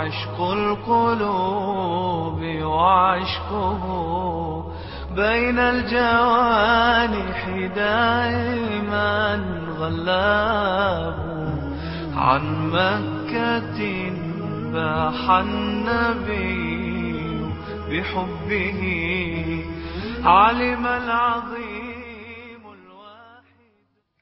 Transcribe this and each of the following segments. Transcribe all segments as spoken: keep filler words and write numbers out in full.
عشق القلوب وعشقه بين الجوانح دائما غلاب. عن مكة باح النبي بحبه علم العظيم الواحد.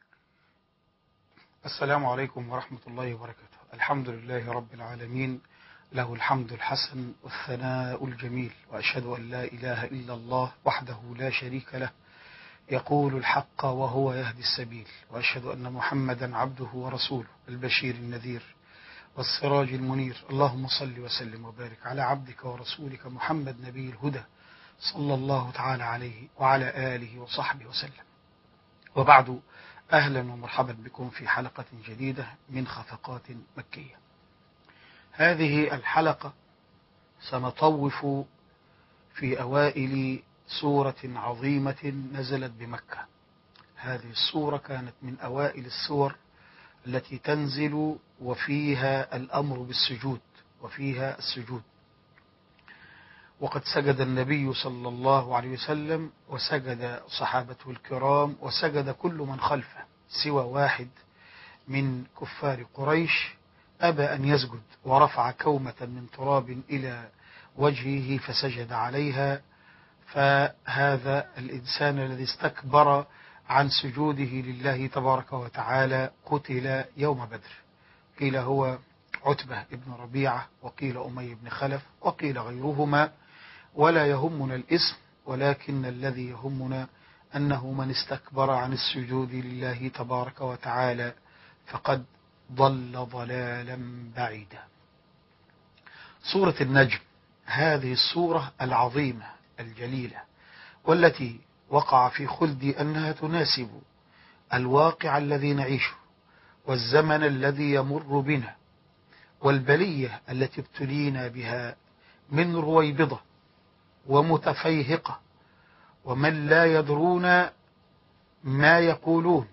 السلام عليكم ورحمة الله وبركاته. الحمد لله رب العالمين، له الحمد الحسن والثناء الجميل، وأشهد أن لا إله إلا الله وحده لا شريك له يقول الحق وهو يهدي السبيل، وأشهد أن محمدا عبده ورسوله البشير النذير والسراج المنير. اللهم صل وسلم وبارك على عبدك ورسولك محمد نبي الهدى صلى الله تعالى عليه وعلى آله وصحبه وسلم. وبعد، أهلا ومرحبا بكم في حلقة جديدة من خفقات مكية. هذه الحلقة سنطوف في أوائل سورة عظيمة نزلت بمكة. هذه السورة كانت من أوائل السور التي تنزل وفيها الأمر بالسجود وفيها السجود. وقد سجد النبي صلى الله عليه وسلم وسجد صحابته الكرام وسجد كل من خلفه سوى واحد من كفار قريش أبى أن يسجد، ورفع كومة من تراب إلى وجهه فسجد عليها. فهذا الإنسان الذي استكبر عن سجوده لله تبارك وتعالى قتل يوم بدر. قيل هو عتبة بن ربيعة، وقيل أمي بن خلف، وقيل غيرهما، ولا يهمنا الاسم، ولكن الذي يهمنا أنه من استكبر عن السجود لله تبارك وتعالى فقد ضل ضلالا بعيدا. سورة النجم، هذه السورة العظيمة الجليلة، والتي وقع في خلدي أنها تناسب الواقع الذي نعيشه والزمن الذي يمر بنا والبلية التي ابتلينا بها من رويبضة ومتفيهقة ومن لا يدرون ما يقولون،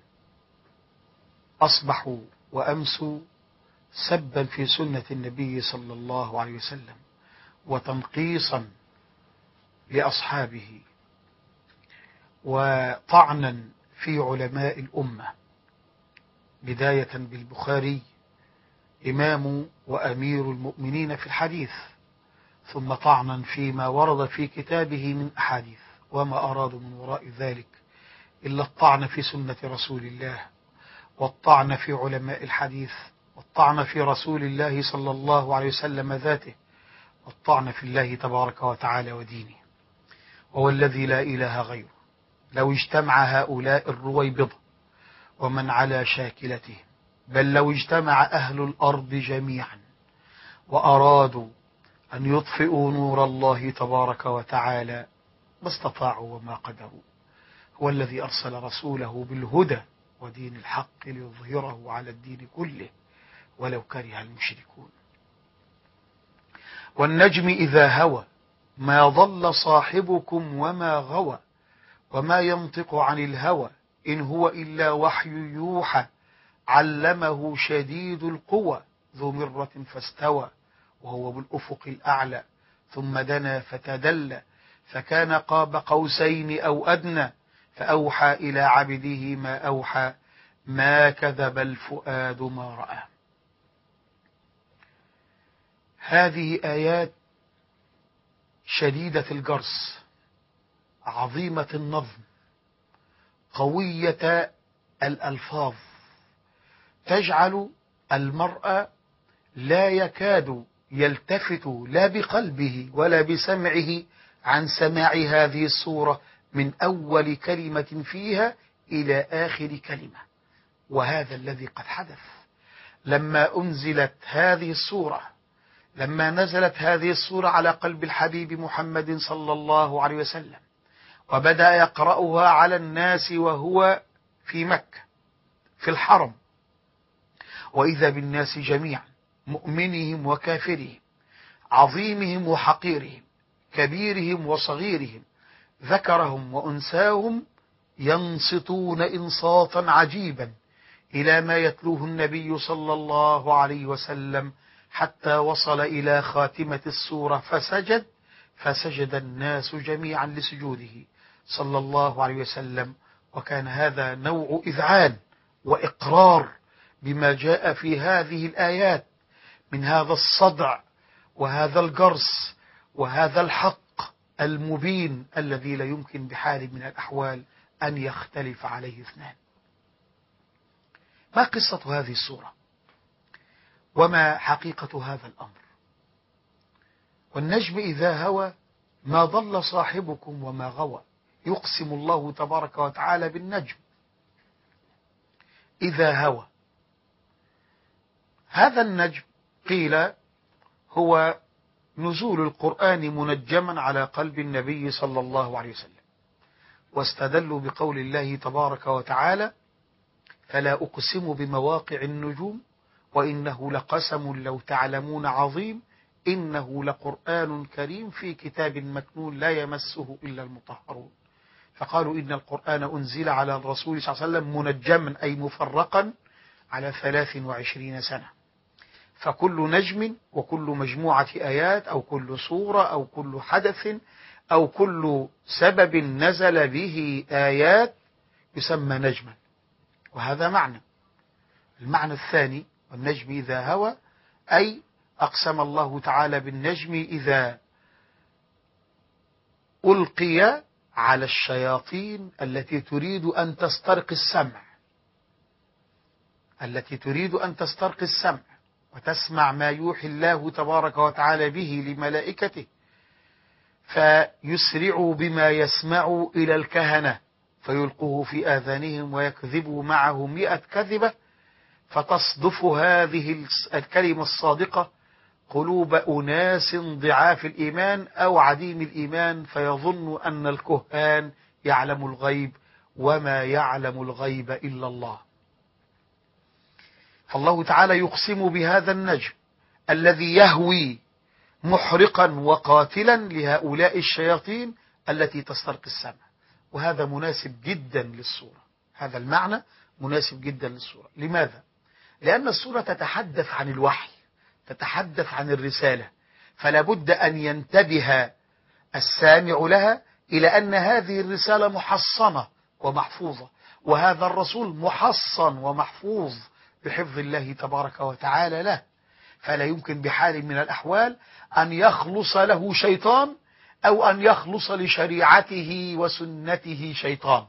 أصبحوا وأمسوا سبا في سنة النبي صلى الله عليه وسلم وتنقيصا لأصحابه وطعنا في علماء الأمة، بداية بالبخاري إمام وأمير المؤمنين في الحديث، ثم طعنا فيما ورد في كتابه من أحاديث، وما أرادوا من وراء ذلك إلا الطعن في سنة رسول الله، والطعن في علماء الحديث، والطعن في رسول الله صلى الله عليه وسلم ذاته، والطعن في الله تبارك وتعالى ودينه. وهو الذي لا إله غيره، لو اجتمع هؤلاء الرويبضة ومن على شاكلتهم، بل لو اجتمع أهل الأرض جميعا وأرادوا أن يطفئوا نور الله تبارك وتعالى ما استطاعوا وما قدروا. هو الذي أرسل رسوله بالهدى ودين الحق ليظهره على الدين كله ولو كره المشركون. والنجم إذا هوى ما ضل صاحبكم وما غوى وما ينطق عن الهوى إن هو إلا وحي يوحى علمه شديد القوى ذو مرة فاستوى وهو بالأفق الأعلى ثم دنا فتدلى فكان قاب قوسين أو أدنى فأوحى إلى عبده ما أوحى ما كذب الفؤاد ما رأى. هذه آيات شديدة الجرس، عظيمة النظم، قوية الألفاظ، تجعل المرء لا يكاد يلتفت لا بقلبه ولا بسمعه عن سماع هذه السورة من أول كلمة فيها إلى آخر كلمة. وهذا الذي قد حدث لما أنزلت هذه السورة، لما نزلت هذه السورة على قلب الحبيب محمد صلى الله عليه وسلم، وبدأ يقرأها على الناس وهو في مكة في الحرم، وإذا بالناس جميعا، مؤمنهم وكافرهم، عظيمهم وحقيرهم، كبيرهم وصغيرهم، ذكرهم وأنساهم، ينصتون إنصاتا عجيبا إلى ما يتلوه النبي صلى الله عليه وسلم حتى وصل إلى خاتمة السورة فسجد، فسجد الناس جميعا لسجوده صلى الله عليه وسلم. وكان هذا نوع إذعان وإقرار بما جاء في هذه الآيات من هذا الصدع وهذا الجرس وهذا الحق المبين الذي لا يمكن بحال من الأحوال أن يختلف عليه اثنان. ما قصة هذه السورة وما حقيقة هذا الأمر؟ والنجم إذا هوى ما ضل صاحبكم وما غوى. يقسم الله تبارك وتعالى بالنجم إذا هوى. هذا النجم قيل هو نزول القرآن منجما على قلب النبي صلى الله عليه وسلم، واستدلوا بقول الله تبارك وتعالى: فلا أقسم بمواقع النجوم وإنه لقسم لو تعلمون عظيم إنه لقرآن كريم في كتاب مكنون لا يمسه إلا المطهرون. فقالوا إن القرآن أنزل على الرسول صلى الله عليه وسلم منجما أي مفرقا على ثلاث وعشرين سنة. فكل نجم وكل مجموعة آيات أو كل سورة أو كل حدث أو كل سبب نزل به آيات يسمى نجما. وهذا معنى. المعنى الثاني: والنجم إذا هوى، أي أقسم الله تعالى بالنجم إذا ألقي على الشياطين التي تريد أن تسترق السمع التي تريد أن تسترق السمع وتسمع ما يوحي الله تبارك وتعالى به لملائكته، فيسرعوا بما يسمعوا إلى الكهنة فيلقوه في آذانهم ويكذبوا معه مئة كذبة، فتصدف هذه الكلمة الصادقة قلوب أناس ضعاف الإيمان أو عديم الإيمان، فيظن أن الكهان يعلم الغيب وما يعلم الغيب إلا الله. فالله تعالى يقسم بهذا النجم الذي يهوي محرقا وقاتلا لهؤلاء الشياطين التي تسترق السمع. وهذا مناسب جدا للسورة. هذا المعنى مناسب جدا للسورة. لماذا؟ لأن السورة تتحدث عن الوحي، تتحدث عن الرسالة، فلا بد أن ينتبه السامع لها إلى أن هذه الرسالة محصنة ومحفوظة، وهذا الرسول محصن ومحفوظ بحفظ الله تبارك وتعالى له، فلا يمكن بحال من الأحوال أن يخلص له شيطان أو أن يخلص لشريعته وسنته شيطان.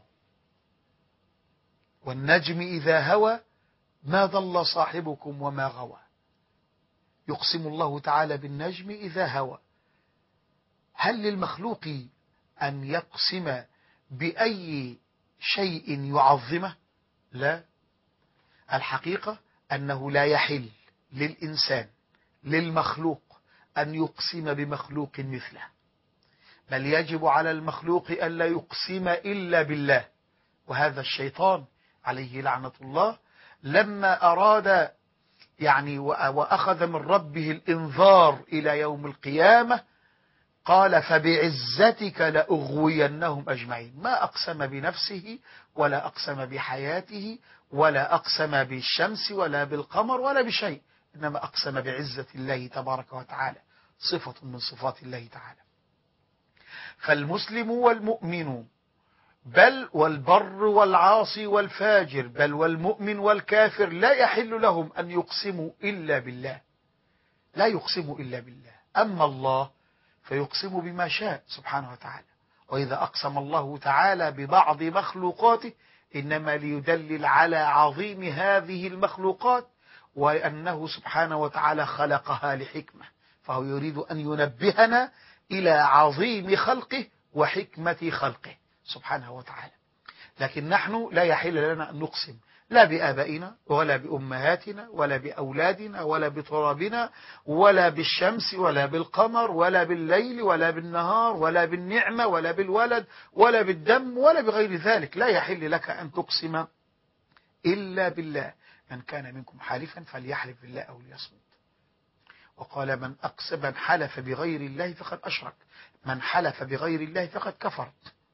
والنجم إذا هوى ما ضل صاحبكم وما غوى. يقسم الله تعالى بالنجم إذا هوى. هل للمخلوق أن يقسم بأي شيء يعظمه؟ لا. الحقيقة أنه لا يحل للإنسان للمخلوق أن يقسم بمخلوق مثله، بل يجب على المخلوق ألا يقسم إلا بالله. وهذا الشيطان عليه لعنة الله لما أراد يعني وأخذ من ربه الإنذار إلى يوم القيامة قال: فبعزتك لأغوينهم أجمعين. ما أقسم بنفسه ولا أقسم بحياته ولا أقسم بالشمس ولا بالقمر ولا بشيء، إنما أقسم بعزة الله تبارك وتعالى، صفة من صفات الله تعالى. فالمسلم والمؤمن بل والبر والعاصي والفاجر بل والمؤمن والكافر لا يحل لهم أن يقسموا إلا بالله، لا يقسموا إلا بالله. أما الله فيقسم بما شاء سبحانه وتعالى. وإذا أقسم الله تعالى ببعض مخلوقاته إنما ليدلل على عظيم هذه المخلوقات وأنه سبحانه وتعالى خلقها لحكمة، فهو يريد أن ينبهنا إلى عظيم خلقه وحكمة خلقه سبحانه وتعالى. لكن نحن لا يحل لنا أن نقسم لا بآبائنا ولا بأمهاتنا ولا بأولادنا ولا بترابنا ولا بالشمس ولا بالقمر ولا بالليل ولا بالنهار ولا بالنعمة ولا بالولد ولا بالدم ولا بغير ذلك. لا يحل لك أن تقسم إلا بالله. من كان منكم حالفا فليحلف بالله أو ليصمت. وقال: من أقسم من حلف بغير الله فقد أشرك. من حلف بغير الله فقد كفر.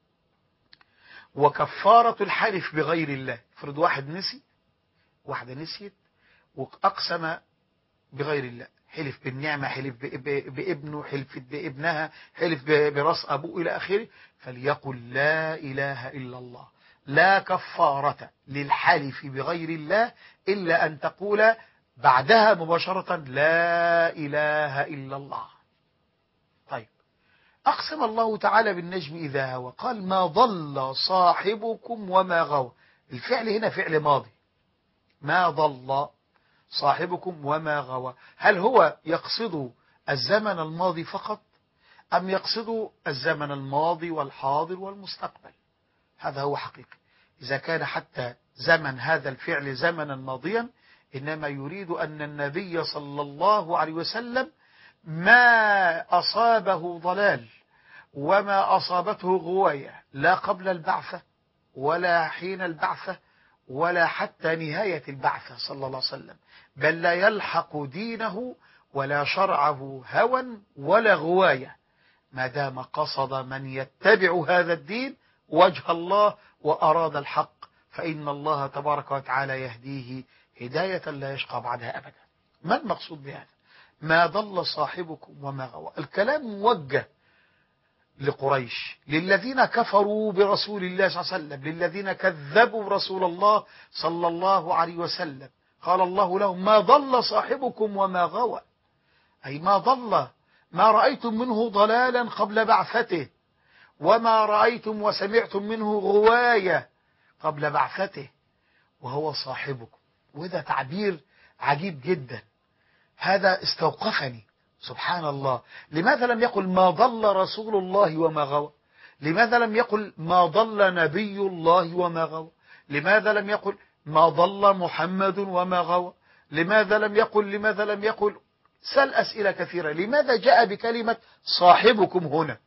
وكفارة الحلف بغير الله، افرض واحد نسي واحدة نسيت وأقسم بغير الله، حلف بالنعمة، حلف ب- ب- بابنه، حلف بابنها، حلف ب- براس أبوه إلى آخره، فليقل لا إله إلا الله. لا كفارة للحلف بغير الله إلا أن تقول بعدها مباشرة لا إله إلا الله. طيب، أقسم الله تعالى بالنجم إذا هوى، قال ما ضل صاحبكم وما غوى. الفعل هنا فعل ماضي، ما ضل صاحبكم وما غوى. هل هو يقصد الزمن الماضي فقط أم يقصد الزمن الماضي والحاضر والمستقبل؟ هذا هو حقيقي. إذا كان حتى زمن هذا الفعل زمنا ماضيا، إنما يريد أن النبي صلى الله عليه وسلم ما أصابه ضلال وما أصابته غواية لا قبل البعثة ولا حين البعثة ولا حتى نهاية البعثة صلى الله عليه وسلم، بل لا يلحق دينه ولا شرعه هوى ولا غواية، ما دام قصد من يتبع هذا الدين وجه الله وأراد الحق، فإن الله تبارك وتعالى يهديه هداية لا يشقى بعدها أبدا. ما المقصود بهذا؟ ما ضل صاحبكم وما غوى. الكلام موجه لقريش، للذين كفروا برسول الله صلى الله عليه وسلم، للذين كذبوا رسول الله صلى الله عليه وسلم. قال الله لهم ما ضل صاحبكم وما غوى، أي ما ضل، ما رأيتم منه ضلالا قبل بعثته، وما رأيتم وسمعتم منه غواية قبل بعثته، وهو صاحبكم. وده تعبير عجيب جدا، هذا استوقفني سبحان الله. لماذا لم يقل ما ضل رسول الله وما غوى؟ لماذا لم يقل ما ضل نبي الله وما غوى؟ لماذا لم يقل ما ضل محمد وما غوى؟ لماذا لم يقل لماذا لم يقل سل أسئلة كثيرة. لماذا جاء بكلمة صاحبكم هنا؟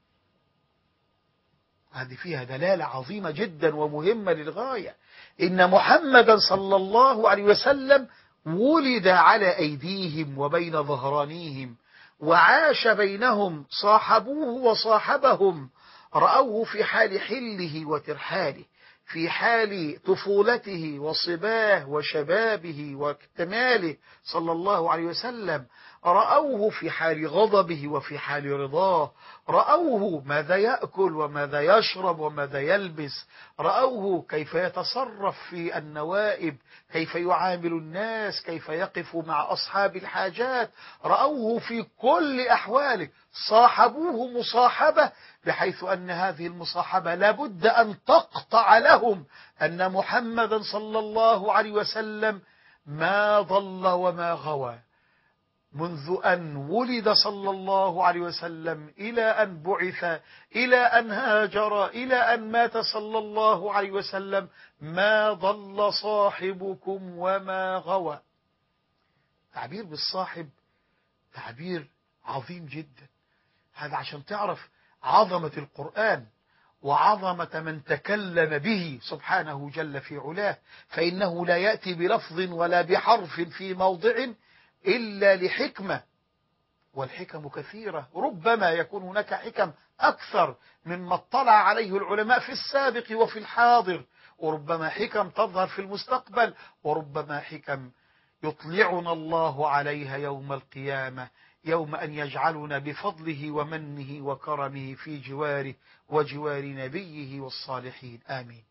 هذه فيها دلالة عظيمة جدا ومهمة للغاية. إن محمدا صلى الله عليه وسلم ولد على أيديهم وبين ظهرانيهم، وعاش بينهم، صاحبوه وصاحبهم، رأوه في حال حله وترحاله، في حال طفولته وصباه وشبابه واكتماله صلى الله عليه وسلم، رأوه في حال غضبه وفي حال رضاه، رأوه ماذا يأكل وماذا يشرب وماذا يلبس، رأوه كيف يتصرف في النوائب، كيف يعامل الناس، كيف يقف مع أصحاب الحاجات، رأوه في كل أحواله، صاحبوه مصاحبة بحيث أن هذه المصاحبة لابد أن تقطع لهم أن محمدا صلى الله عليه وسلم ما ضل وما غوى منذ أن ولد صلى الله عليه وسلم إلى أن بعث، إلى أن هاجر، إلى أن مات صلى الله عليه وسلم، ما ضل صاحبكم وما غوى. تعبير بالصاحب تعبير عظيم جدا. هذا عشان تعرف عظمة القرآن وعظمة من تكلم به سبحانه جل في علاه، فإنه لا يأتي بلفظ ولا بحرف في موضع إلا لحكمة، والحكم كثيرة، ربما يكون هناك حكم أكثر مما اطلع عليه العلماء في السابق وفي الحاضر، وربما حكم تظهر في المستقبل، وربما حكم يطلعنا الله عليها يوم القيامة، يوم أن يجعلنا بفضله ومنه وكرمه في جواره وجوار نبيه والصالحين، آمين.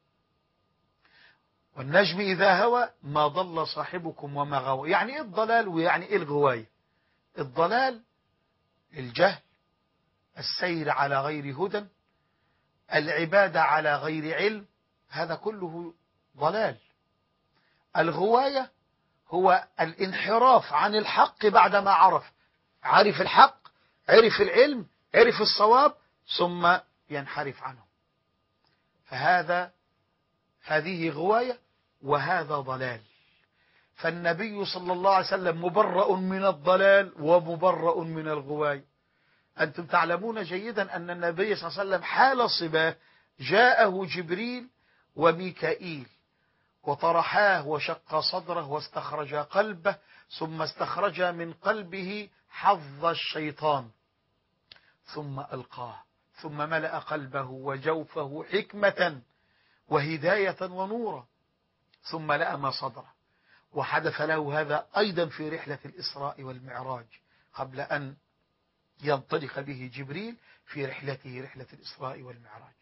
والنجم إذا هوى ما ضل صاحبكم وما غوى. يعني إيه الضلال ويعني إيه الغواية؟ الضلال الجهل، السير على غير هدى، العبادة على غير علم، هذا كله ضلال. الغواية هو الانحراف عن الحق بعدما عرف، عرف الحق، عرف العلم، عرف الصواب، ثم ينحرف عنه، فهذا هذه غواية وهذا ضلال. فالنبي صلى الله عليه وسلم مبرأ من الضلال ومبرأ من الغواية. أنتم تعلمون جيدا أن النبي صلى الله عليه وسلم حال صباه جاءه جبريل وميكائيل وطرحاه وشق صدره واستخرج قلبه، ثم استخرج من قلبه حظ الشيطان ثم ألقاه، ثم ملأ قلبه وجوفه حكمة وهداية ونورا، ثم لأم صدره وحدث له هذا أيضا في رحلة الإسراء والمعراج قبل أن ينطلق به جبريل في رحلته رحلة الإسراء والمعراج.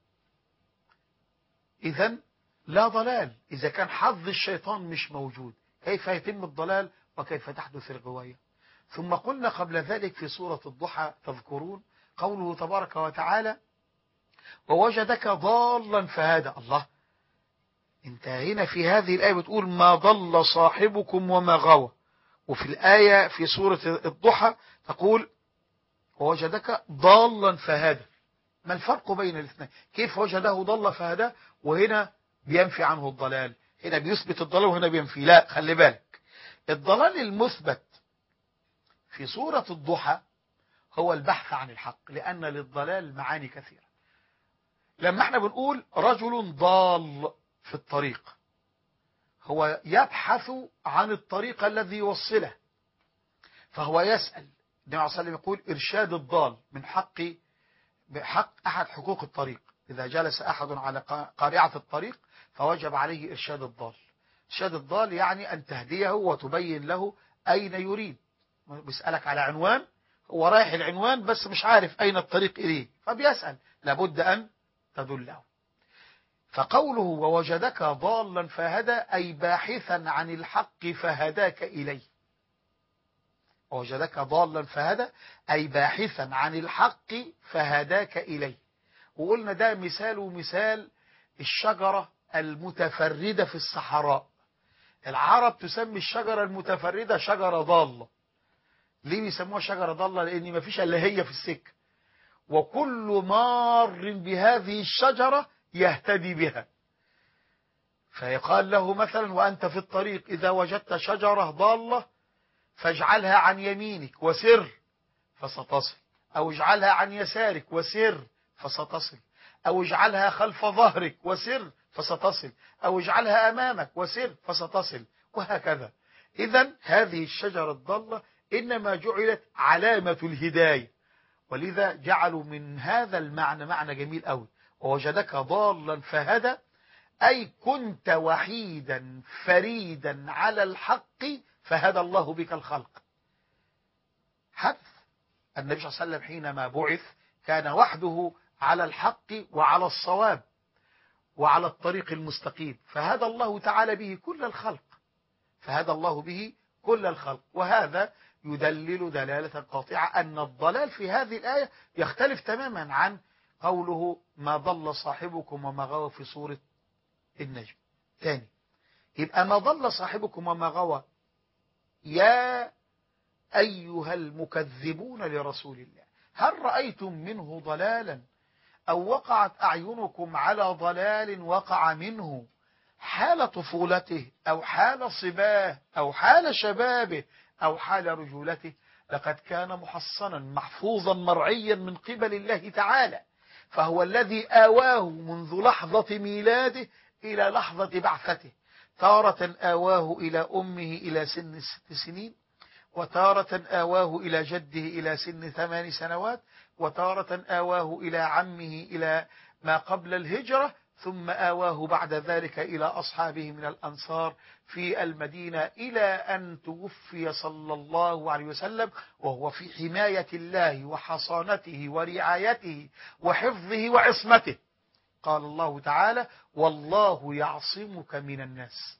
إذن لا ضلال إذا كان حظ الشيطان مش موجود، كيف يتم الضلال وكيف تحدث الغواية؟ ثم قلنا قبل ذلك في سورة الضحى تذكرون قوله تبارك وتعالى ووجدك ضالا فهدى. الله، انت هنا في هذه الآية بتقول ما ضل صاحبكم وما غوى، وفي الآية في سورة الضحى تقول ووجدك ضالا فهدى. ما الفرق بين الاثنين؟ كيف وجده ضل فهدى وهنا بينفي عنه الضلال؟ هنا بيثبت الضلال وهنا بينفي. لا، خلي بالك، الضلال المثبت في سورة الضحى هو البحث عن الحق، لأن للضلال معاني كثيرة. لما احنا بنقول رجل ضال في الطريق، هو يبحث عن الطريق الذي يوصله، فهو يسأل. النبي عليه الصلاة والسلام يقول إرشاد الضال من حق بحق أحد حقوق الطريق، إذا جلس أحد على قارعة الطريق فوجب عليه إرشاد الضال. إرشاد الضال يعني أن تهديه وتبين له أين يريد. بيسألك على عنوان، هو رايح العنوان بس مش عارف أين الطريق إليه، فبيسأل، لابد أن تدله. فقوله ووجدك ضالا فهدى أي باحثا عن الحق فهداك إليه. ووجدك ضالا فهدى أي باحثا عن الحق فهداك إليه. وقلنا ده مثال مثال الشجرة المتفردة في الصحراء. العرب تسمي الشجرة المتفردة شجرة ضالة. ليه بيسموها شجرة ضالة؟ لأن ما فيش إلا هي في السكة، وكل مار بهذه الشجرة يهتدي بها. فيقال له مثلا وأنت في الطريق إذا وجدت شجرة ضالة فاجعلها عن يمينك وسر فستصل، أو اجعلها عن يسارك وسر فستصل، أو اجعلها خلف ظهرك وسر فستصل، أو اجعلها أمامك وسر فستصل، وهكذا. إذن هذه الشجرة الضالة إنما جعلت علامة الهداية، ولذا جعلوا من هذا المعنى معنى جميل أوي. ووجدك ضالا فهدى أي كنت وحيدا فريدا على الحق فهدى الله بك الخلق. حدث النبي صلى الله عليه وسلم حينما بعث كان وحده على الحق وعلى الصواب وعلى الطريق المستقيم، فهدى الله تعالى به كل الخلق، فهدى الله به كل الخلق. وهذا يدلل دلالة قاطعة أن الضلال في هذه الآية يختلف تماما عن قوله ما ضل صاحبكم وما غوى في سورة النجم. ثاني، يبقى ما ضل صاحبكم وما غوى يا أيها المكذبون لرسول الله هل رأيتم منه ضلالا أو وقعت أعينكم على ضلال وقع منه حال طفولته أو حال صباه أو حال شبابه أو حال رجولته؟ لقد كان محصنا محفوظا مرعيا من قبل الله تعالى، فهو الذي آواه منذ لحظة ميلاده إلى لحظة بعثته. تارة آواه إلى أمه إلى سن ست سنين، وتارة آواه إلى جده إلى سن ثمان سنوات، وتارة آواه إلى عمه إلى ما قبل الهجرة، ثم آواه بعد ذلك إلى أصحابه من الأنصار في المدينة إلى أن توفي صلى الله عليه وسلم وهو في حماية الله وحصانته ورعايته وحفظه وعصمته. قال الله تعالى والله يعصمك من الناس.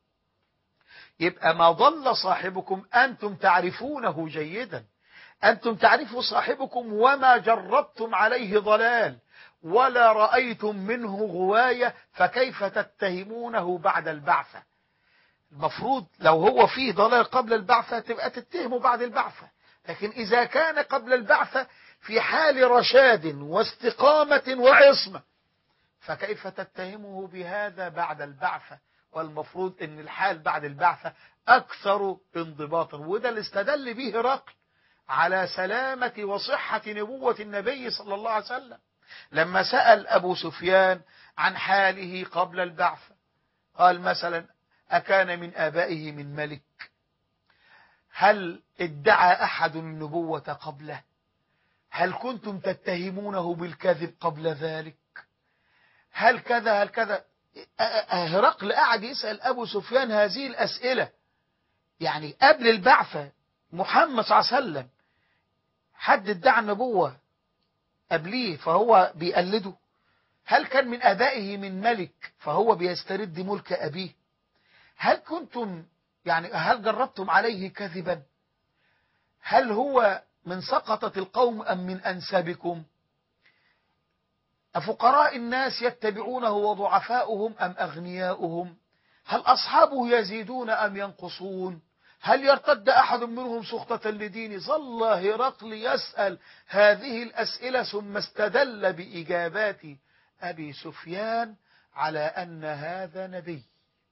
يبقى ما ضل صاحبكم أنتم تعرفونه جيدا، أنتم تعرفوا صاحبكم وما جربتم عليه ضلال ولا رأيتم منه غواية، فكيف تتهمونه بعد البعثة؟ المفروض لو هو فيه ضلال قبل البعثة تبقى تتهمه بعد البعثة، لكن إذا كان قبل البعثة في حال رشاد واستقامة وعصمة فكيف تتهمه بهذا بعد البعثة؟ والمفروض ان الحال بعد البعثة اكثر انضباطا. وده اللي استدل به هرقل على سلامة وصحة نبوة النبي صلى الله عليه وسلم لما سأل ابو سفيان عن حاله قبل البعثة. قال مثلا اكان من ابائه من ملك؟ هل ادعى احد النبوة قبله؟ هل كنتم تتهمونه بالكذب قبل ذلك؟ هل كذا هل كذا؟ هرقل قاعد يسأل أبو سفيان هذه الأسئلة، يعني قبل البعثة محمد صلى الله عليه وسلم حد ادعى النبوة قبليه فهو بيقلده؟ هل كان من آبائه من ملك فهو بيسترد ملك أبيه؟ هل كنتم يعني هل جربتم عليه كذبا؟ هل هو من سقطة القوم أم من أنسابكم؟ أفقراء الناس يتبعونه وضعفاؤهم أم أغنياؤهم؟ هل أصحابه يزيدون أم ينقصون؟ هل يرتد أحد منهم سخطة لدين؟ ظل هرقل يسأل هذه الأسئلة ثم استدل بإجابات أبي سفيان على أن هذا نبي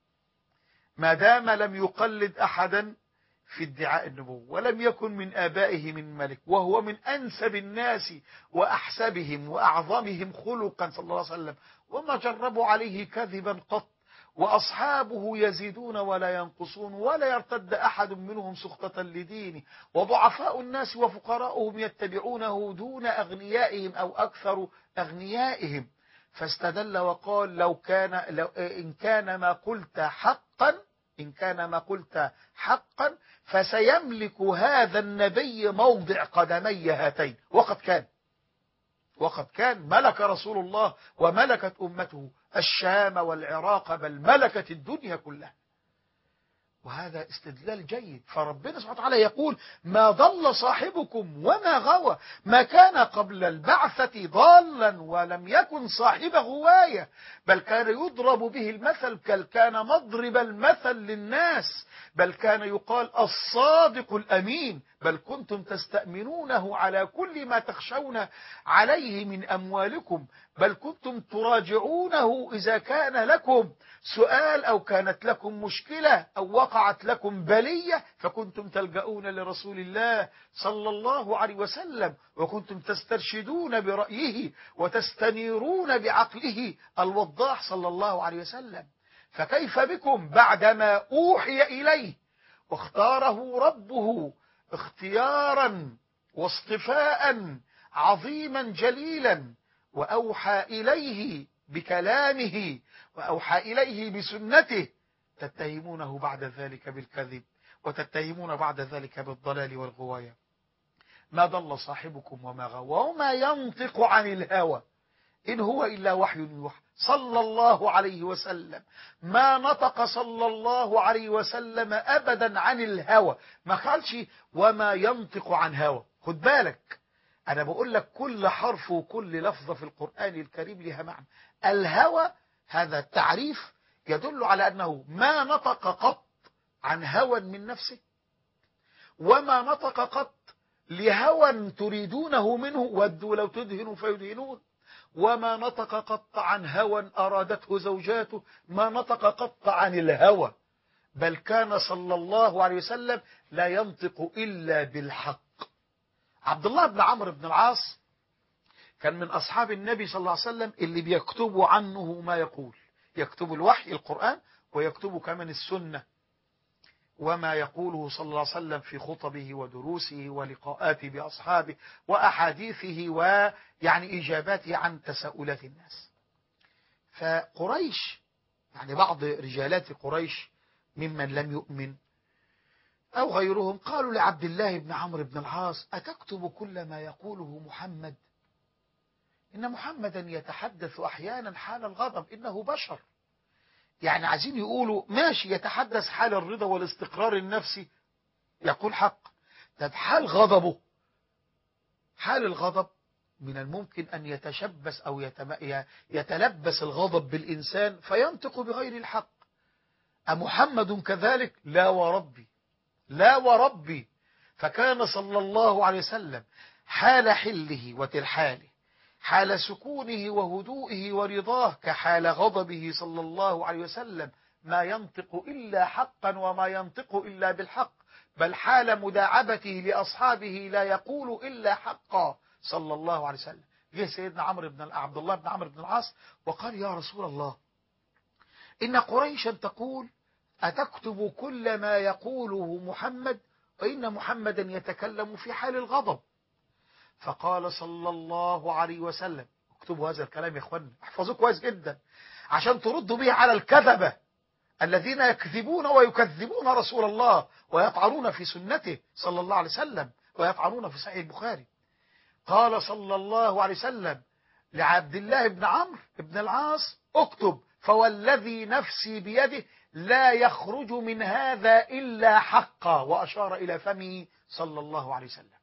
ما دام لم يقلد أحدا في ادعاء النبوة ولم يكن من آبائه من ملك، وهو من أنسب الناس وأحسبهم وأعظمهم خلقا صلى الله عليه وسلم، وما جربوا عليه كذبا قط، وأصحابه يزيدون ولا ينقصون ولا يرتد أحد منهم سخطة لدينه، وضعفاء الناس وفقراؤهم يتبعونه دون أغنيائهم أو أكثر أغنيائهم. فاستدل وقال لو كان لو إن كان ما قلت حقا إن كان ما قلت حقا فسيملك هذا النبي موضع قدمي هاتين. وقد كان وقد كان ملك رسول الله وملكت أمته الشام والعراق، بل ملكت الدنيا كلها. وهذا استدلال جيد. فربنا سبحانه وتعالى يقول ما ضل صاحبكم وما غوى، ما كان قبل البعثة ضالا ولم يكن صاحب غواية، بل كان يضرب به المثل، بل كان مضرب المثل للناس، بل كان يقال الصادق الأمين، بل كنتم تستأمنونه على كل ما تخشون عليه من أموالكم، بل كنتم تراجعونه إذا كان لكم سؤال أو كانت لكم مشكلة أو وقعت لكم بلية، فكنتم تلجؤون لرسول الله صلى الله عليه وسلم، وكنتم تسترشدون برأيه وتستنيرون بعقله الوضاح صلى الله عليه وسلم. فكيف بكم بعدما أوحي إليه واختاره ربه اختيارا واصطفاء عظيما جليلا، وأوحى إليه بكلامه وأوحى إليه بسنته، تتهمونه بعد ذلك بالكذب وتتهمون بعد ذلك بالضلال والغواية. ما ضل صاحبكم وما غوى وما ينطق عن الهوى إن هو إلا وحي يوحى صلى الله عليه وسلم. ما نطق صلى الله عليه وسلم أبدا عن الهوى، ما قالش وما ينطق عن هوى. خد بالك، أنا بقول لك كل حرف وكل لفظة في القرآن الكريم لها معنى. الهوى هذا التعريف يدل على أنه ما نطق قط عن هوى من نفسه، وما نطق قط لهوى تريدونه منه، ودوا لو تدهنوا فيدهنون، وما نطق قط عن هوى أرادته زوجاته، ما نطق قط عن الهوى، بل كان صلى الله عليه وسلم لا ينطق إلا بالحق. عبد الله بن عمرو بن العاص كان من أصحاب النبي صلى الله عليه وسلم اللي بيكتبوا عنه ما يقول، يكتب الوحي القرآن ويكتب كمان السنة وما يقوله صلى الله عليه وسلم في خطبه ودروسه ولقاءاته بأصحابه وأحاديثه ويعني إجاباته عن تساؤلات الناس. فقريش يعني بعض رجالات قريش ممن لم يؤمن أو غيرهم قالوا لعبد الله بن عمرو بن العاص أتكتب كل ما يقوله محمد؟ إن محمدا يتحدث أحيانا حال الغضب، إنه بشر. يعني عايزين يقولوا ماشي يتحدث حال الرضا والاستقرار النفسي يقول حق، طب حال غضبه، حال الغضب من الممكن أن يتشبث أو يتم... يتلبس الغضب بالإنسان فينطق بغير الحق. أمحمد كذلك؟ لا وربي لا وربي. فكان صلى الله عليه وسلم حال حله وترحاله، حال سكونه وهدوئه ورضاه، كحال غضبه صلى الله عليه وسلم، ما ينطق إلا حقا وما ينطق إلا بالحق، بل حال مداعبته لأصحابه لا يقول إلا حقا صلى الله عليه وسلم. جه سيدنا عمرو بن عبد الله بن عمرو بن العاص وقال يا رسول الله إن قريشا تقول أتكتب كل ما يقوله محمد، وإن محمدا يتكلم في حال الغضب. فقال صلى الله عليه وسلم، اكتبوا هذا الكلام يا اخوانا احفظوه كويس جدا، عشان تردوا به على الكذبة الذين يكذبون ويكذبون رسول الله ويطعنون في سنته صلى الله عليه وسلم ويطعنون في صحيح البخاري. قال صلى الله عليه وسلم لعبد الله بن عمرو بن العاص: اكتب فوالذي نفسي بيده لا يخرج من هذا إلا حقا، وأشار إلى فمه صلى الله عليه وسلم.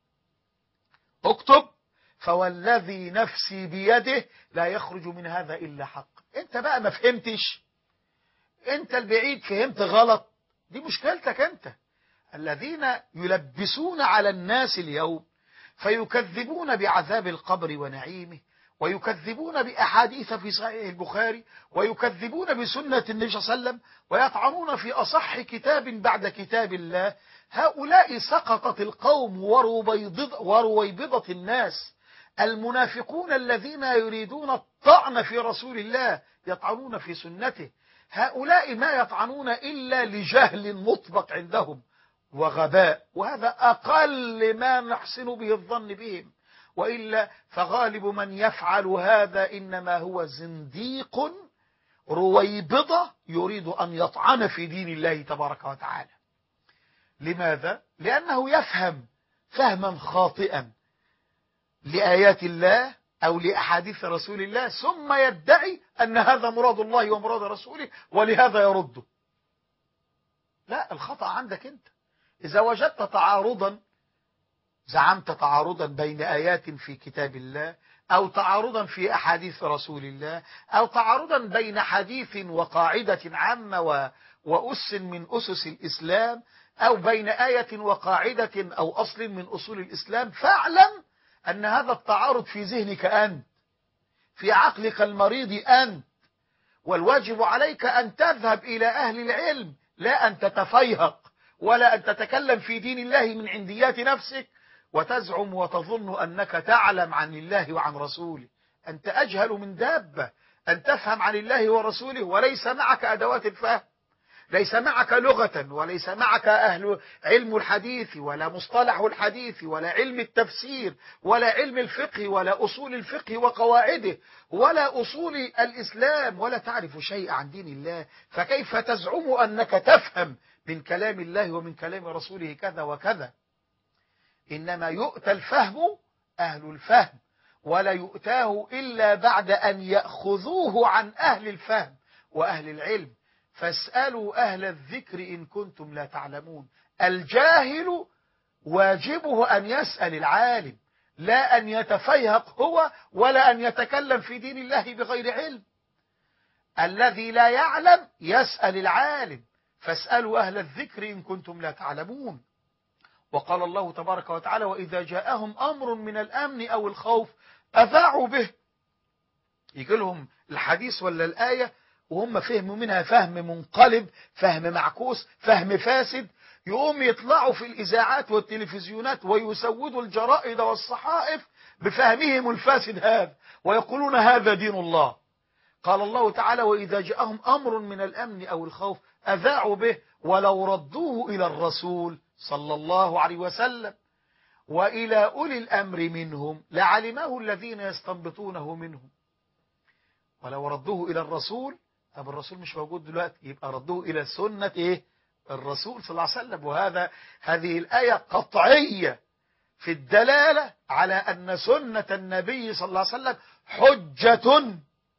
اكتب فوالذي نفسي بيده لا يخرج من هذا إلا حق. انت بقى ما فهمتش، انت البعيد فهمت غلط، دي مشكلتك انت. الذين يلبسون على الناس اليوم فيكذبون بعذاب القبر ونعيمه، ويكذبون بأحاديث في صحيح البخاري، ويكذبون بسنة النبي صلى الله عليه وسلم، ويطعنون في أصح كتاب بعد كتاب الله. هؤلاء سقطت القوم ورويبضة الناس، المنافقون الذين يريدون الطعن في رسول الله يطعنون في سنته. هؤلاء ما يطعنون إلا لجهل مطبق عندهم وغباء، وهذا أقل ما نحسن به الظن بهم، وإلا فغالب من يفعل هذا إنما هو زنديق رويبضة يريد أن يطعن في دين الله تبارك وتعالى. لماذا؟ لأنه يفهم فهما خاطئا لآيات الله أو لأحاديث رسول الله، ثم يدعي أن هذا مراد الله ومراد رسوله ولهذا يرده. لا، الخطأ عندك أنت. إذا وجدت تعارضا، زعمت تعارضا بين آيات في كتاب الله، أو تعارضا في أحاديث رسول الله، أو تعارضا بين حديث وقاعدة عامة وأس من أسس الإسلام، أو بين آية وقاعدة أو أصل من أصول الإسلام، فاعلم أن هذا التعارض في ذهنك أنت، في عقلك المريض أنت، والواجب عليك أن تذهب إلى أهل العلم، لا أن تتفيهق ولا أن تتكلم في دين الله من عنديات نفسك وتزعم وتظن أنك تعلم عن الله وعن رسوله. أنت أجهل من دابة أن تفهم عن الله ورسوله وليس معك أدوات الفهم، ليس معك لغة، وليس معك أهل علم الحديث ولا مصطلح الحديث ولا علم التفسير ولا علم الفقه ولا أصول الفقه وقواعده ولا أصول الإسلام، ولا تعرف شيء عن دين الله، فكيف تزعم أنك تفهم من كلام الله ومن كلام رسوله كذا وكذا؟ إنما يؤتى الفهم أهل الفهم، ولا يؤتاه إلا بعد أن يأخذوه عن أهل الفهم وأهل العلم. فاسألوا أهل الذكر إن كنتم لا تعلمون. الجاهل واجبه أن يسأل العالم، لا أن يتفيهق هو ولا أن يتكلم في دين الله بغير علم. الذي لا يعلم يسأل العالم، فاسألوا أهل الذكر إن كنتم لا تعلمون. وقال الله تبارك وتعالى: وإذا جاءهم أمر من الأمن أو الخوف أذاعوا به. يجي لهم الحديث ولا الآية وهم فهموا منها فهم منقلب، فهم معكوس، فهم فاسد، يقوم يطلعوا في الإذاعات والتلفزيونات ويسودوا الجرائد والصحائف بفهمهم الفاسد هذا، ويقولون هذا دين الله. قال الله تعالى: وإذا جاءهم أمر من الأمن أو الخوف أذاعوا به ولو ردوه إلى الرسول صلى الله عليه وسلم وإلى أولي الأمر منهم لعلمه الذين يستنبطونه منهم. ولو ردوه إلى الرسول، طب الرسول مش موجود دلوقتي، يبقى ردوه إلى سنة إيه؟ الرسول صلى الله عليه وسلم. وهذا هذه الآية قطعية في الدلالة على أن سنة النبي صلى الله عليه وسلم حجة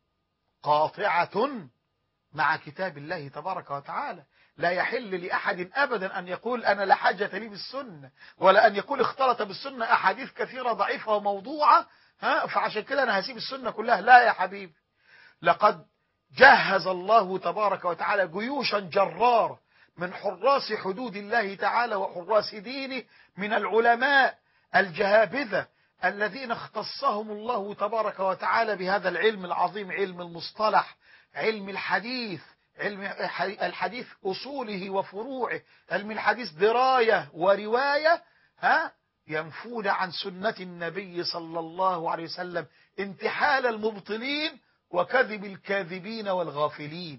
قاطعة مع كتاب الله تبارك وتعالى. لا يحل لأحد أبدا أن يقول أنا لا حاجة لي بالسنة، ولا أن يقول اختلط بالسنة أحاديث كثيرة ضعيفة وموضوعة، ها فعشان كده أنا هسيب السنة كلها. لا يا حبيبي، لقد جهز الله تبارك وتعالى جيوشا جرارة من حراس حدود الله تعالى وحراس دينه، من العلماء الجهابذة الذين اختصهم الله تبارك وتعالى بهذا العلم العظيم، علم المصطلح، علم الحديث، علم الحديث أصوله وفروعه، علم الحديث دراية ورواية، ها ينفون عن سنة النبي صلى الله عليه وسلم انتحال المبطلين وكذب الكاذبين والغافلين.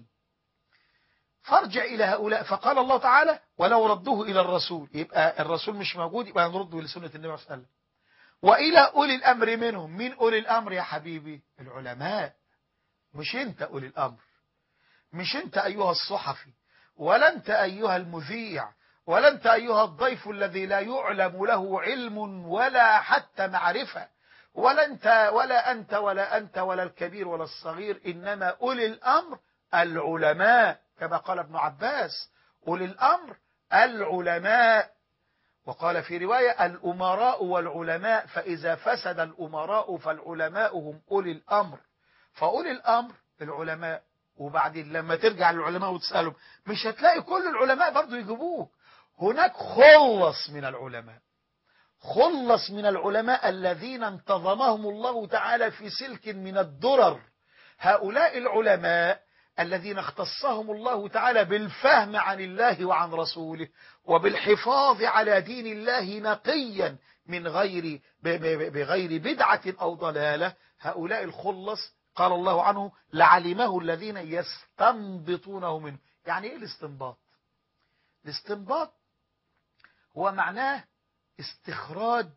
فارجع إلى هؤلاء. فقال الله تعالى: ولو ردوه إلى الرسول، يبقى الرسول مش موجود، يبقى نرده لسنة النبي صلى الله عليه وسلم. وإلى أولي الأمر منهم. من أولي الأمر يا حبيبي؟ العلماء مش انت أولي الأمر، مش انت أيها الصحفي، ولا انت أيها المذيع، ولا انت أيها الضيف الذي لا يعلم له علم ولا حتى معرفة، ولا انت ولا انت ولا انت ولا الكبير ولا الصغير، إنما أولي الأمر العلماء، كما قال ابن عباس أولي الأمر العلماء. وقال في رواية الأمراء والعلماء، فإذا فسد الأمراء فالعلماء هم أولي الأمر. فأولي الأمر العلماء. وبعدين لما ترجع للعلماء وتسألهم مش هتلاقي كل العلماء برضو يجيبوك، هناك خلص من العلماء، خلص من العلماء الذين انتظمهم الله تعالى في سلك من الدرر. هؤلاء العلماء الذين اختصهم الله تعالى بالفهم عن الله وعن رسوله وبالحفاظ على دين الله نقيا من غير بغير بدعة أو ضلالة، هؤلاء الخلص قال الله عنه لعلمه الذين يستنبطونه منه. يعني ايه الاستنباط؟ الاستنباط هو معناه استخراج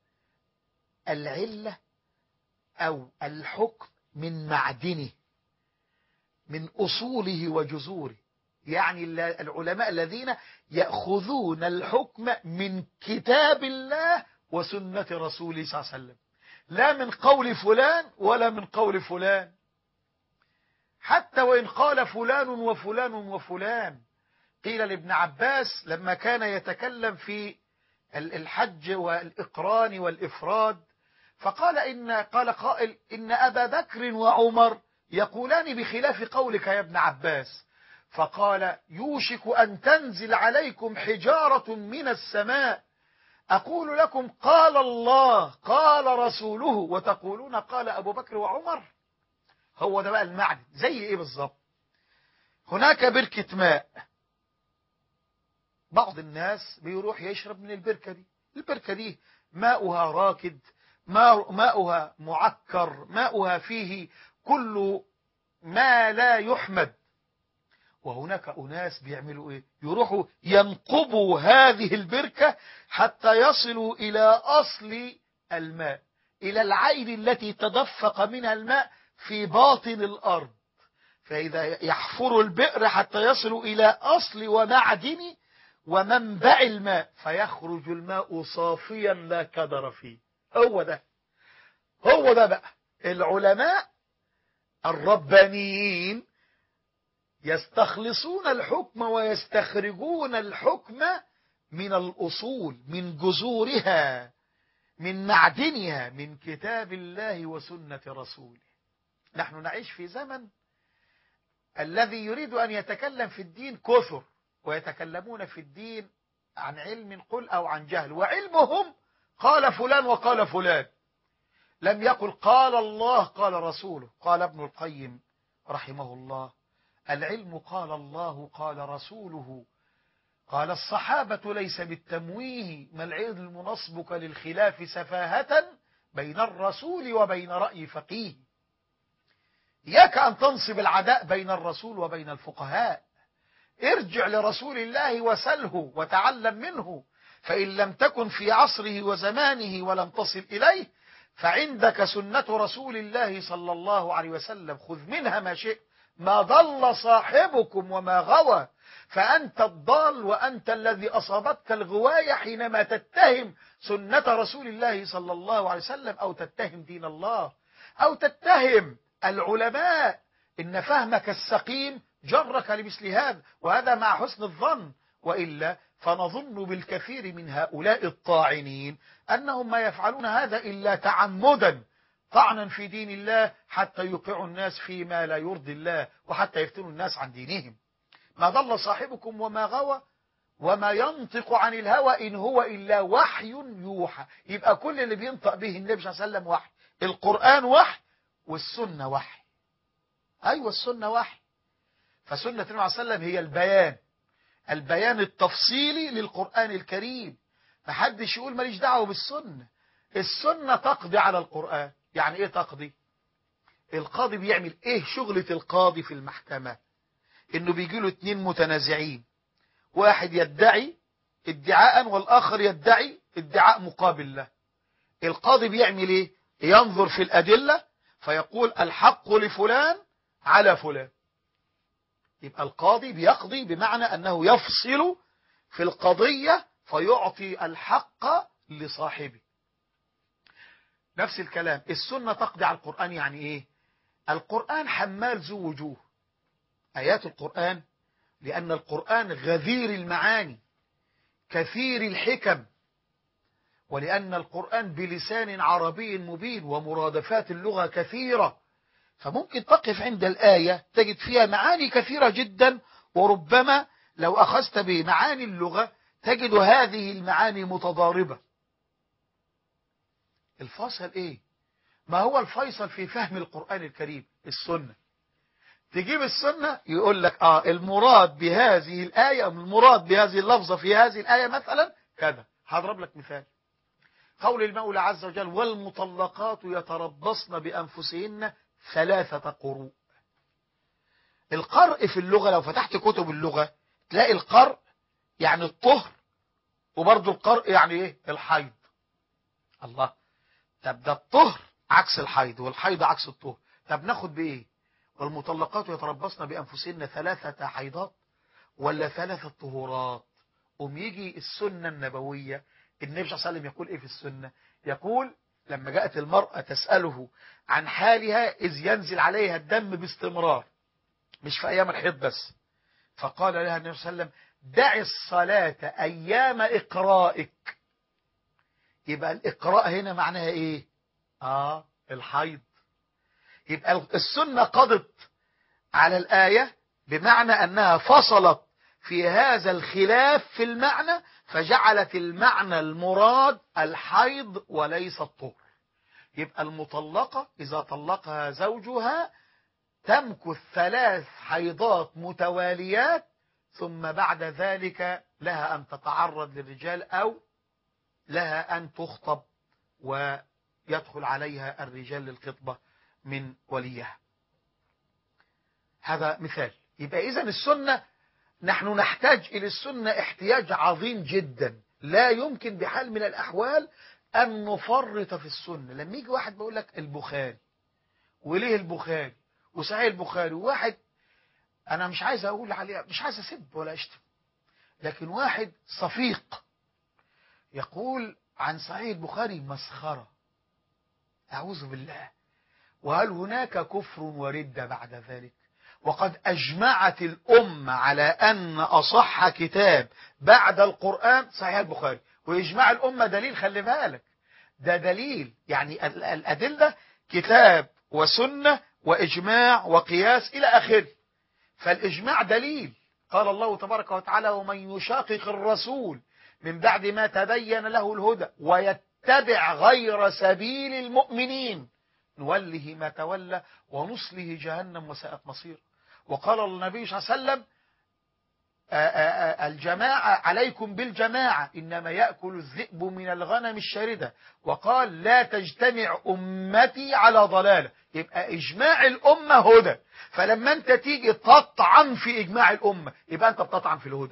العلة أو الحكم من معدنه، من أصوله وجذوره. يعني العلماء الذين يأخذون الحكم من كتاب الله وسنة رسوله صلى الله عليه وسلم، لا من قول فلان ولا من قول فلان، حتى وإن قال فلان وفلان وفلان. قيل لابن عباس لما كان يتكلم في الحج والإقران والإفراد، فقال إن قال قائل إن أبا بكر وعمر يقولان بخلاف قولك يا ابن عباس، فقال يوشك أن تنزل عليكم حجارة من السماء أقول لكم قال الله قال رسوله وتقولون قال أبو بكر وعمر. هو ده بقى المعنى. زي إيه بالظبط؟ هناك بركة ماء، بعض الناس بيروح يشرب من البركة دي، البركة دي ماؤها راكد، ماؤها معكر، ماؤها فيه كل ما لا يحمد. وهناك أناس بيعملوا إيه؟ يروحوا ينقبوا هذه البركة حتى يصلوا إلى أصل الماء، إلى العين التي تدفق منها الماء في باطن الأرض. فإذا يحفروا البئر حتى يصلوا إلى أصل ومعدن ومنبع الماء، فيخرج الماء صافيا لا كدر فيه. هو ده هو ده بقى العلماء الربانيين يستخلصون الحكم ويستخرجون الحكم من الأصول، من جذورها، من معدنها، من كتاب الله وسنة رسوله. نحن نعيش في زمن الذي يريد أن يتكلم في الدين كثر، ويتكلمون في الدين عن علم قل أو عن جهل، وعلمهم قال فلان وقال فلان، لم يقل قال الله قال رسوله. قال ابن القيم رحمه الله العلم قال الله قال رسوله قال الصحابة ليس بالتمويه، ما العلم نصبك للخلاف سفاهة بين الرسول وبين رأي فقيه. إياك أن تنصب العداء بين الرسول وبين الفقهاء، ارجع لرسول الله وسله وتعلم منه، فإن لم تكن في عصره وزمانه ولم تصل إليه فعندك سنة رسول الله صلى الله عليه وسلم، خذ منها ما شئت، ما ضل صاحبكم وما غوى، فأنت الضال وأنت الذي أصابتك الغواية حينما تتهم سنة رسول الله صلى الله عليه وسلم، أو تتهم دين الله، أو تتهم العلماء. إن فهمك السقيم جرك لمثل هذا، وهذا مع حسن الظن، وإلا فنظن بالكثير من هؤلاء الطاعنين أنهم ما يفعلون هذا إلا تعمدا، طعنا في دين الله حتى يوقعوا الناس فيما لا يرضي الله، وحتى يفتنوا الناس عن دينهم. ما ضل صاحبكم وما غوى وما ينطق عن الهوى إن هو إلا وحي يوحى. يبقى كل اللي بينطق به النبي صلى الله عليه وسلم وحي، القرآن وحي والسنة وحي. أيوة السنة وحي. فسنة النبي صلى الله عليه وسلم هي البيان، البيان التفصيلي للقرآن الكريم. محدش يقول ماليش دعوة بالسنة، السنة تقضي على القرآن. يعني ايه تقضي؟ القاضي بيعمل ايه؟ شغلة القاضي في المحكمة انه بيجي له اتنين متنازعين، واحد يدعي ادعاء والاخر يدعي ادعاء مقابل له. القاضي بيعمل ايه؟ ينظر في الادلة فيقول الحق لفلان على فلان. يبقى القاضي بيقضي بمعنى أنه يفصل في القضية فيعطي الحق لصاحبه. نفس الكلام السنة تقضي على القرآن. يعني إيه؟ القرآن حمال ذو وجوه. آيات القرآن، لأن القرآن غزير المعاني كثير الحكم، ولأن القرآن بلسان عربي مبين ومرادفات اللغة كثيرة، فممكن تقف عند الآية تجد فيها معاني كثيرة جدا، وربما لو أخذت بمعاني اللغة تجد هذه المعاني متضاربة. الفاصل إيه؟ ما هو الفيصل في فهم القرآن الكريم؟ السنة. تجيب السنة يقول لك آه المراد بهذه الآية، المراد بهذه اللفظة في هذه الآية مثلا كذا. هضرب لك مثال. قول المولى عز وجل: والمطلقات يتربصن بأنفسهن ثلاثة قروء. القرء في اللغة لو فتحت كتب اللغة تلاقي القرء يعني الطهر، وبرضه القرء يعني ايه؟ الحيض. الله، طب ده الطهر عكس الحيض والحيض عكس الطهر، طب ناخد بايه؟ والمطلقات يتربصن بأنفسهن ثلاثة حيضات ولا ثلاثة طهورات؟ قوم يجي السنة النبوية، النبي صلى الله عليه وسلم يقول ايه في السنة؟ يقول لما جاءت المرأة تسأله عن حالها إذ ينزل عليها الدم باستمرار، مش في أيام الحيض بس، فقال لها النبي صلى الله عليه وسلم: دعي الصلاة أيام إقرائك. يبقى الإقراء هنا معناها إيه؟ آه الحيض. يبقى السنة قضت على الآية بمعنى أنها فصلت في هذا الخلاف في المعنى، فجعلت المعنى المراد الحيض وليس الطهر. يبقى المطلقة إذا طلقها زوجها تمكث ثلاث حيضات متواليات، ثم بعد ذلك لها أن تتعرض للرجال أو لها أن تخطب ويدخل عليها الرجال للخطبة من وليها. هذا مثال. يبقى إذن السنة، نحن نحتاج إلى السنة احتياج عظيم جدا، لا يمكن بحال من الأحوال أن نفرط في السنة. لما يجي واحد بيقول لك البخاري وليه البخاري وصحيح البخاري، واحد أنا مش عايز أقول عليه، مش عايز أسب ولا أشتم، لكن واحد صفيق يقول عن صحيح البخاري مسخرة، أعوذ بالله، وهل هناك كفر وردة بعد ذلك؟ وقد أجمعت الأمة على أن أصح كتاب بعد القرآن صحيح البخاري، وإجماع الأمة دليل، خلي بالك ده دليل، يعني الأدلة كتاب وسنة وإجماع وقياس إلى آخره، فالإجماع دليل. قال الله تبارك وتعالى: ومن يشاقق الرسول من بعد ما تبين له الهدى ويتبع غير سبيل المؤمنين نوله ما تولى ونصله جهنم وساءت مصير. وقال النبي صلى الله عليه وسلم: الجماعة عليكم بالجماعة إنما يأكل الذئب من الغنم الشاردة، وقال: لا تجتمع أمتي على ضلالة. يبقى إجماع الأمة هدى، فلما أنت تيجي تطعن في إجماع الأمة يبقى أنت بتطعن في الهدى.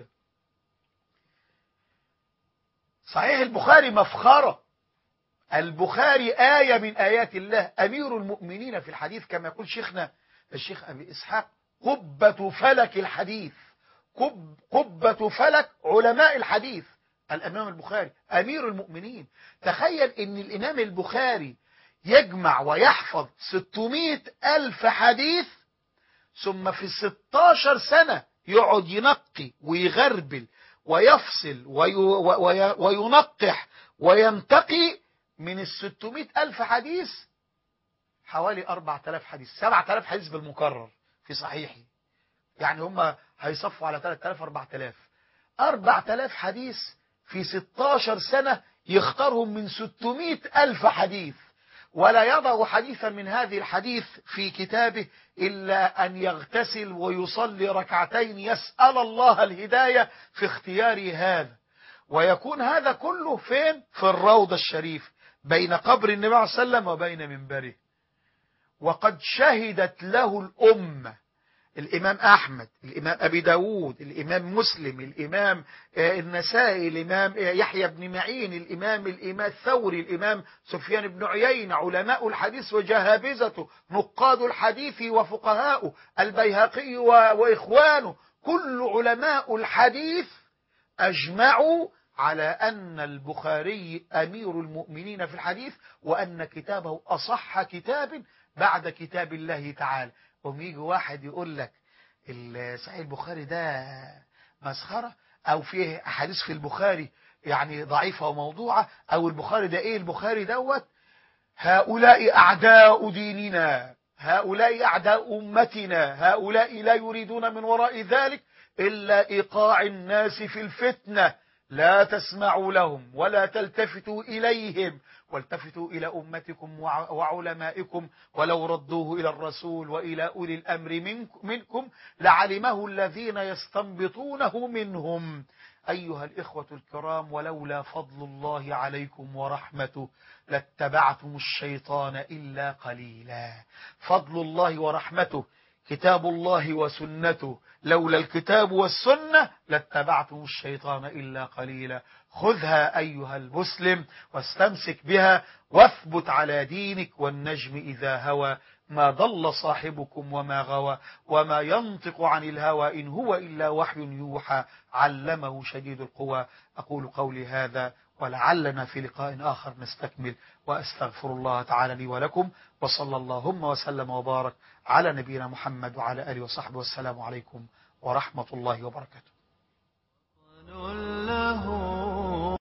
صحيح البخاري مفخرة، البخاري آية من آيات الله، أمير المؤمنين في الحديث كما يقول شيخنا الشيخ أبي إسحاق: قبة فلك الحديث، قب قبة فلك علماء الحديث. الإمام البخاري أمير المؤمنين. تخيل أن الإمام البخاري يجمع ويحفظ ستمائة ألف حديث، ثم في ستاشر سنة يقعد ينقي ويغربل ويفصل وي وي وينقح وينتقي من الستمائة ألف حديث حوالي أربعة آلاف حديث، سبعة آلاف حديث بالمكرر في صحيحه، يعني هم هيصفوا على ثلاثة آلاف أربعة آلاف، أربعة آلاف حديث في ستاشر سنة يختارهم من ستمائة ألف حديث، ولا يضع حديثا من هذه الحديث في كتابه إلا أن يغتسل ويصلي ركعتين يسأل الله الهداية في اختيار هذا، ويكون هذا كله فين؟ في الروضة الشريف بين قبر النبي صلى الله عليه وسلم وبين منبره. وقد شهدت له الأمة الإمام أحمد، الإمام أبي داود، الإمام مسلم، الإمام النسائي، الإمام يحيى بن معين، الإمام الإمام الثوري، الإمام سفيان بن عيينة، علماء الحديث وجهابذته، نقاد الحديث وفقهاؤه، البيهقي وإخوانه، كل علماء الحديث أجمعوا على أن البخاري أمير المؤمنين في الحديث، وأن كتابه أصح كتاب بعد كتاب الله تعالى. وميجي واحد يقول لك صحيح البخاري ده مسخرة، أو فيه أحاديث في البخاري يعني ضعيفة وموضوعة، أو البخاري ده إيه البخاري دوت، هؤلاء أعداء ديننا، هؤلاء أعداء أمتنا، هؤلاء لا يريدون من وراء ذلك إلا إيقاع الناس في الفتنة، لا تسمعوا لهم ولا تلتفتوا إليهم، والتفتوا إلى أمتكم وعلمائكم، ولو ردوه إلى الرسول وإلى أولي الأمر منكم لعلمه الذين يستنبطونه منهم. أيها الإخوة الكرام، ولولا فضل الله عليكم ورحمته لاتبعتم الشيطان إلا قليلا. فضل الله ورحمته كتاب الله وسنته، لولا الكتاب والسنة لاتبعتم الشيطان إلا قليلا. خذها أيها المسلم واستمسك بها واثبت على دينك، والنجم إذا هوى ما ضل صاحبكم وما غوى، وما ينطق عن الهوى إن هو إلا وحي يوحى، علمه شديد القوى. أقول قولي هذا ولعلنا في لقاء آخر نستكمل، وأستغفر الله تعالى لي ولكم، وصلى اللهم وسلم وبارك على نبينا محمد وعلى آله وصحبه، والسلام عليكم ورحمة الله وبركاته.